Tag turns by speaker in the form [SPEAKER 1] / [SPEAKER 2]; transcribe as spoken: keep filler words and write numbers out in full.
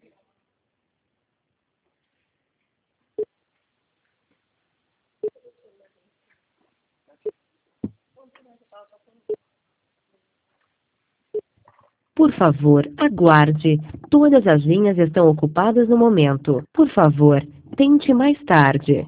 [SPEAKER 1] Por favor, aguarde. Todas as linhas estão ocupadas no momento. Por favor, tente mais tarde.